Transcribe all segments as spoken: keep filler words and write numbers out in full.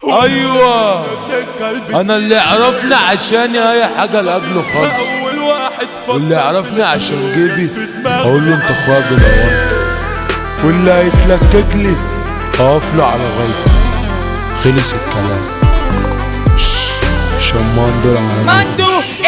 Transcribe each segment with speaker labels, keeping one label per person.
Speaker 1: ايوه انا اللي عرفني عشاني اي حاجه لاجله خالص، واللي عرفني عشان جيبي اقول له انت اخويا بالعوض، واللي هيتلكك لي اقف له على غلطه. خلص الكلام. شمان دول
Speaker 2: مندو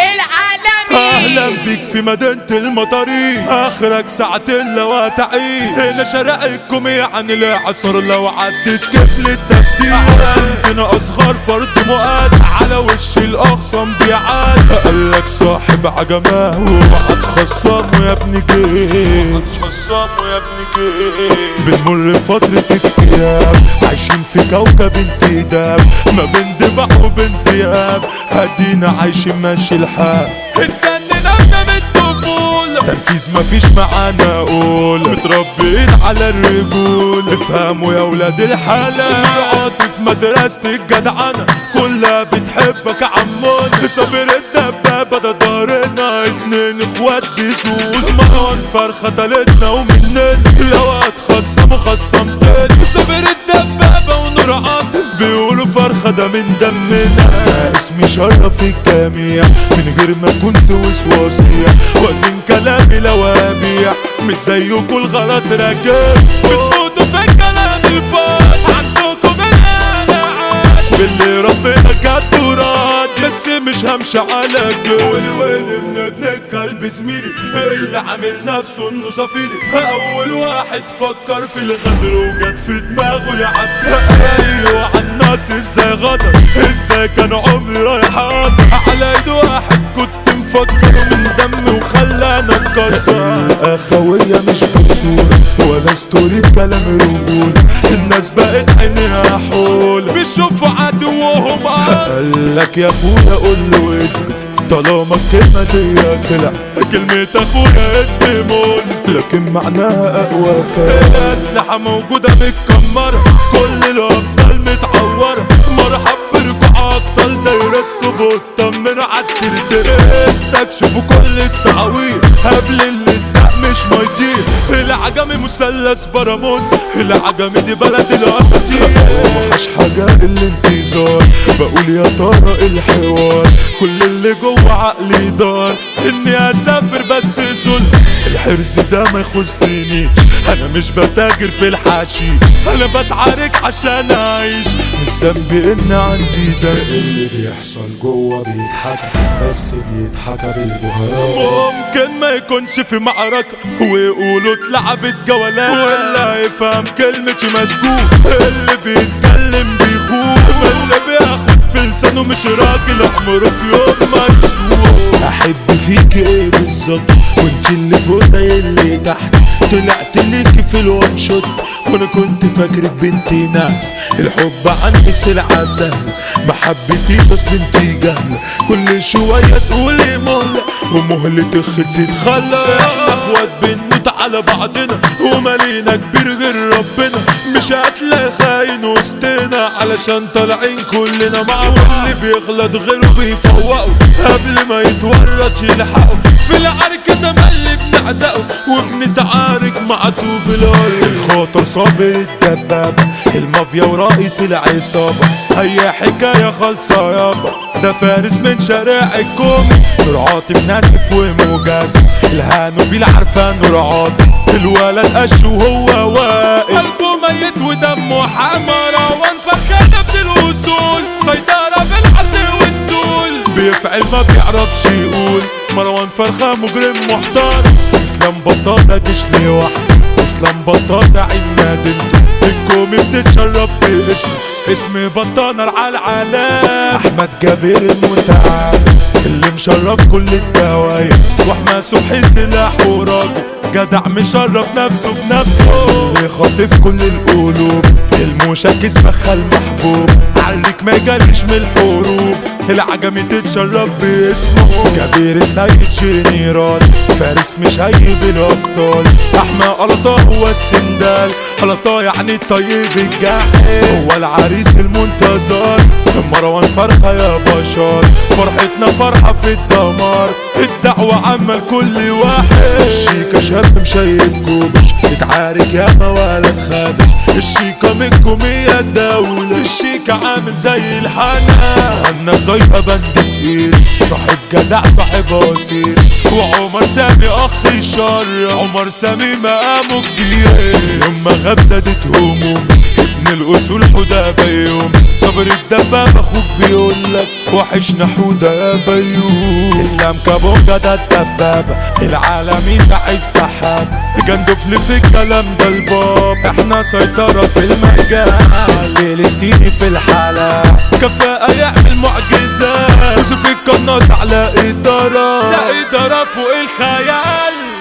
Speaker 2: العالمي.
Speaker 3: اهلا بيك في مدينة المطاري، اخرك ساعتين لو هتعيد هنا شارعكم يعني العصر لو عدت كفل التفتيش. عندنا اصغر فرد مؤاد على وش الاخصم بيعاد، قالك صاحب عجماه وبعد خصامه يا ابني جيت، خصامه يا ابني جيت. بنمر فترة اكتئاب عايشين في كوكب انتداب ما بين دبح وبين ذئاب، هدينا عايشين ماشي الحال اتسننا من الطفولة تنفيذ مفيش معانا قول، متربيين على الرجول افهموا يا ولاد الحلال. عاطف مدرسة الجدعنة كلها بتحبك يا عمون، صابر الدبابة ده دارنا اتنين اخوات بيسوس، مروان فرخة تالتنا ومننا لو هتخصموا خصمتين. صابر الدبابة ونور عاطف بيقولوا فرخة ده من دمنا، اسمي شرف الجميع من غير ما اكون سويس وصيع، وزن كلامي لو ابيع مش زيكوا الغلط راكب، بتموتوا في الكلام الفاضي عندكم القلعات باللي ربنا كاتب وراد، بس مش همشي على جول. ويلي من ابن الكلب زميلي اللي عامل نفسه انه صفيلي، اول واحد فكر في الغدر وجت في دماغه يعدي. ايوه عالناس ازاي غدر، ازاي كان عمري رايح اقدر على ايد واحد كنت مفكره من دمي وخلانا نكسر. اخوية مش بصورة ولا ستوري بكلام رجول، الناس بقت عينيها حول بيشوفوا عدوهم. قالك يا اخويا قول له اسمي طالما الكلمة دي طلع كلمة اخويا اسمي مول، لكن معناها اقوى فعل. الاسلحة موجودة متكمرة كل الابطال متعورة، مرحب برجوع ابطال دايرتكم بتطمنوا عالترتر، استكشفوا كل التعوير قبل اللي الدق مش ميطير. العجمي مثلث برامون، العجمي دي بلد الاساطير، ومحاش حاجة الانتظار بقول يا ترى الحوار، كل اللي جوه عقلي دار اني اسافر بس ظلم، الحرص ده ما يخصنيش انا مش بتاجر في الحشيش، انا بتعارك عشان اعيش مش ذنبي ان عندي ده.
Speaker 4: اللي بيحصل جوه بيتحكى بس بيتحكى بالبهارات،
Speaker 3: ممكن ما يكونش في معركة ويقولوا اتلعبت جولات، ولا يفهم كلمة مسجون اللي بيتكلم بيخون، اللي بياخد في لسانه مش راجل عمره في يوم ما يسوق.
Speaker 1: احب فيك ايه بالظبط وانت اللي فوق زي اللي تحت، طلعت ليكي في الوان شوت وانا كنت فاكرك بنتي ناس، الحب عندك سلعة سهلة ما حبيتيش اصل انتي جهلة، كل شوية تقولي مهلة ومهلة اختي تخلى. اخوات بنموت على بعضنا ومالينا كبير غير ربنا، مش هتلاقي خاين وسطنا علشان طالعين كلنا مع، واللي بيغلط غيره بيفوقوا قبل ما يتورط يلحقوا، في العركة ده مالي بنعزقه وبنتعارك مع طوب الارض.
Speaker 3: الخطر صاب الدبابة المافيا ورئيس العصابة، هي حكاية خالصة يابا ده فارس من شارع الكومي، نور عاطف ناسف ومجازي الهانو في العرفان نور عاطف، الولد قش وهو واقف قلبه ميت ودمه حمرا، وانفخ نبت الوصول سيطرة بالعدل والدول، بيفعل ما بيعرفش يقول مروان فرخة مجرم محتار، اسلام بطال ده تشلي واحد، اسلام بطال زعيم مدينته، الكومي بتتشرف باسمه اسم بطانر على العلام، احمد جابر المتعال اللي مشرف كل الدواير، واحمد صبحي سلاح وراجل جدع مشرف نفسه بنفسه، اللي خاطف كل القلوب المشاكس بخل محبوب، عليك ما يجريش من الحروب، العجمي تتشرف باسمه، كبير السيد جنرال فارس مش هيب الابطال، احمد قلطة هو السندال غلطة يعني الطيب الجاحد، هو العريس المنتظر مروان فرحة يا بشر، فرحتنا فرحة في الدمار، الدعوة عامة لكل واحد.
Speaker 1: الشيكة شاب مشيب كوبش اتعارك يا موالد خادش،
Speaker 3: الشيكة منكم هي الدولة، الشيكة عامل زي الحنان، انا زيها بند تقيل، صاحب جدع صاحب اصيل، وعمر سامي اخ الشر، عمر سامي مقامه كبير، لما غاب زادت هموم، ابن الاصول حوده بيوم، صبر الدباب اخوك بيقولك وحشنا حوده يا بيوم، اسلام كابونجا ده الدبابة، العالمي سعيد سحاب، جندفل في الكلام ده الباب، احنا سيطرة في المجال، فلسطيني في الحالة، كفاءة يعمل معجزات، يوسف القناص على إدارة، ده إدارة فوق الخيال.